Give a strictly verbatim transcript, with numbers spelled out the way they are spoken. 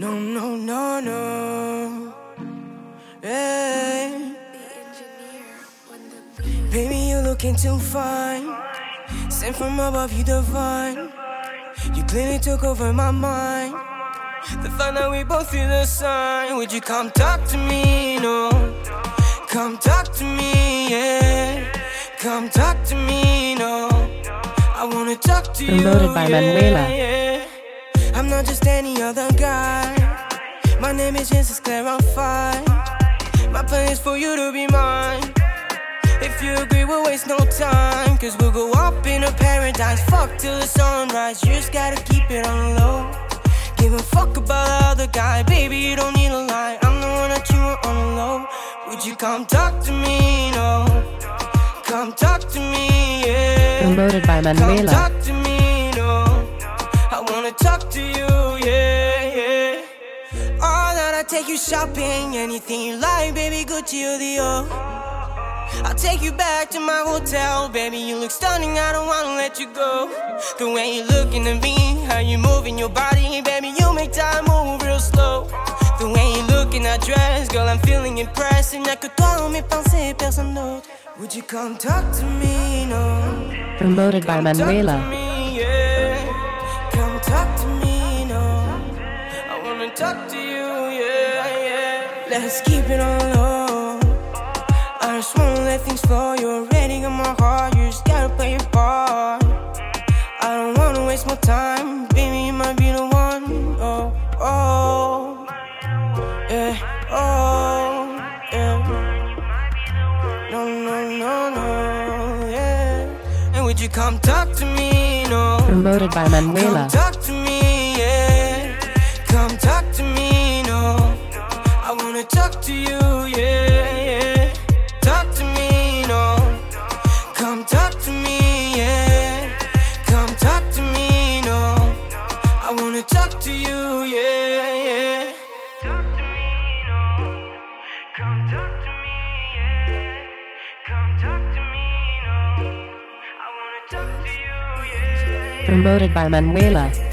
No, no, no, no. Hey. Baby, you're looking too fine. Sent from above, you divine. You clearly took over my mind. The fact that we both feel the sign. Would you come talk to me? No. Come talk to me, yeah. Come talk to me, no. I wanna talk to you, Promoted by yeah, Manuela. yeah. I'm not just any other guy. My name is Princess Claire, I'm fine. My plan is for you to be mine. If you agree, we'll waste no time. Cause we'll go up in a paradise. Fuck till the sunrise. You just gotta keep it on low. Give a fuck about the other guy. Baby, you don't need a lie. I'm the one that you want on the low. Would you come talk to me? No. Come talk to me, yeah. Promoted by Come Manuela. talk to me, no. I wanna talk to you, yeah, yeah. All that I take you shopping. Anything you like, baby, Gucci or Dior. I'll take you back to my hotel, baby, you look stunning, I don't wanna let you go. The way you looking at me, how you moving your body, baby, you make time move real slow. The way you look in that dress, girl, I'm feeling impressed. Il n'y a que toi dans mes pensées, personne d'autre. Would you come talk to me, no? Promoted by Manuela. Talk to me, yeah. Come talk to me, no. I wanna talk to you, yeah, yeah. Let's keep it on low. I just wanna let things flow. You're already on my heart. You just gotta play your part. I don't wanna waste my time. Baby, you might be the one. Oh, oh, yeah, oh, yeah. No, no, no, no, yeah. And would you come talk to me, no? Promoted by Manuela. Come talk to me, yeah. Come talk to me, no. I wanna talk to you, yeah, yeah. Talk to me, no. Come talk to me, yeah. Come talk to me, no. I wanna talk to you, yeah, yeah. Talk to me, no. Come talk to me, yeah. Come talk to me, no. I wanna talk to you, yeah. Promoted by Manuela.